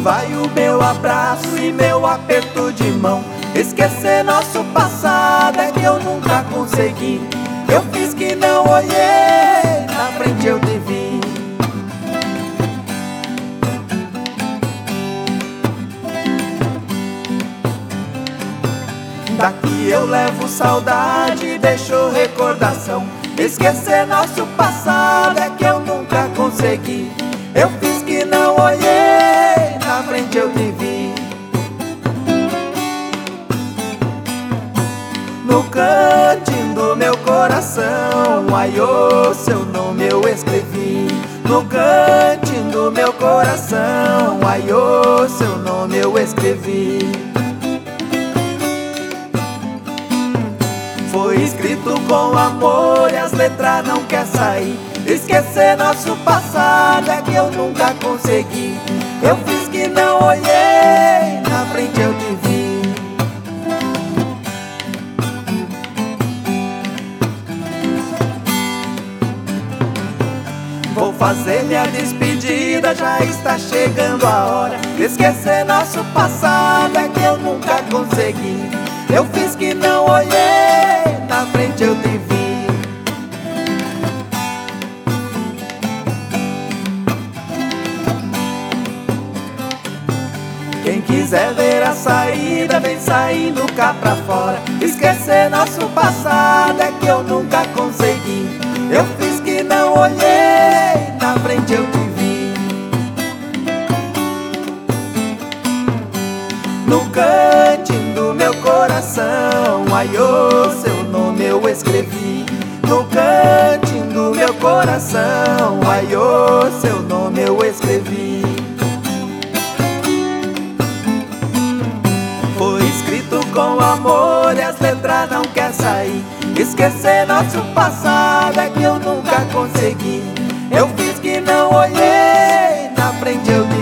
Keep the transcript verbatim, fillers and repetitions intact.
vai o meu abraço e meu aperto de mão. Esquecer nosso passado é que eu nunca consegui. Eu fiz que não olhei, na frente eu te vi. Daqui eu levo saudade, deixo recordação. Esquecer nosso passado é que eu nunca consegui. Eu fiz que não olhei, na frente eu te vi. No cantinho do meu coração, ai, ô, seu nome eu escrevi. No cantinho do meu coração, ai, ô, seu nome eu escrevi. Foi escrito com amor e as letras não quer sair. Esquecer nosso passado é que eu nunca consegui. Eu fiz que não olhei, na frente eu te vi. Vou fazer minha despedida, já está chegando a hora. Esquecer nosso passado é que eu nunca consegui. Eu fiz que não olhei, na frente eu te vi. Quem quiser ver a saída, vem saindo cá pra fora. Esquecer nosso passado é que eu nunca consegui. Eu fiz que não olhei, na frente eu te vi. No cantinho do meu coração, ai, ô, seu nome eu escrevi. No cantinho do meu coração, ai, ô, seu nome eu escrevi. Foi escrito com amor e as letras não quer sair. Esquecer nosso passado é que eu nunca consegui. Eu fiz que não olhei, na frente eu te